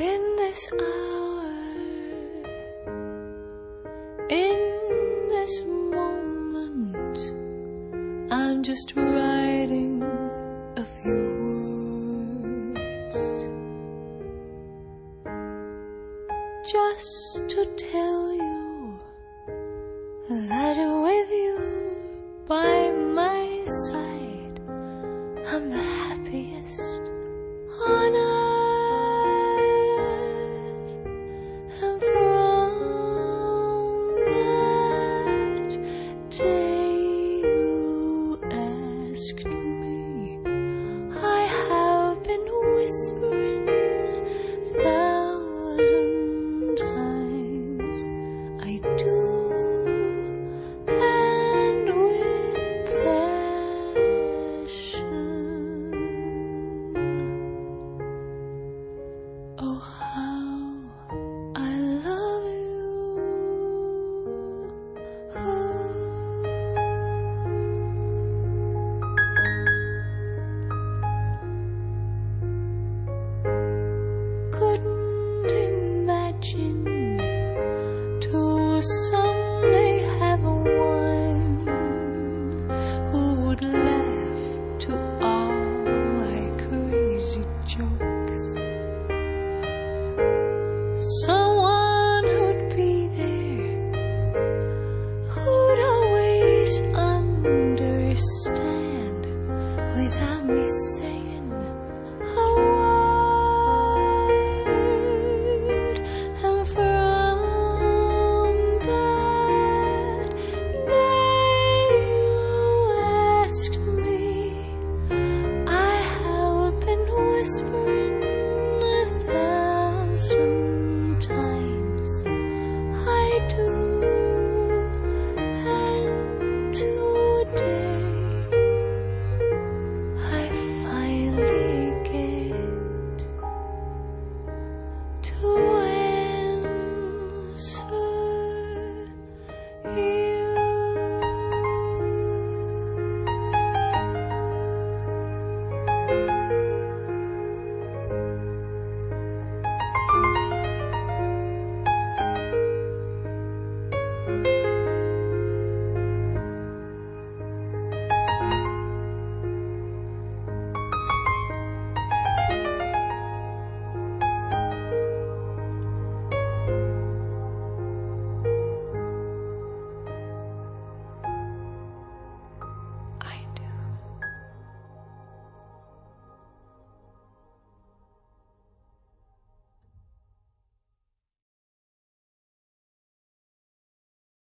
in this hour, in this moment, I'm just writing a few words, just to tell you that with you by my side, I'm the happiest on earth. And from that day you asked me, I have been whispering 1,000 times, I do. Oh, how I love you. Couldn't imagine to someday have one who would laugh to all my crazy jokes. Someone who'd be there, who'd always understand without me saying a word. And from that day you asked me, I have been whispering 1,000 times, I do. And today I finally get to answer you.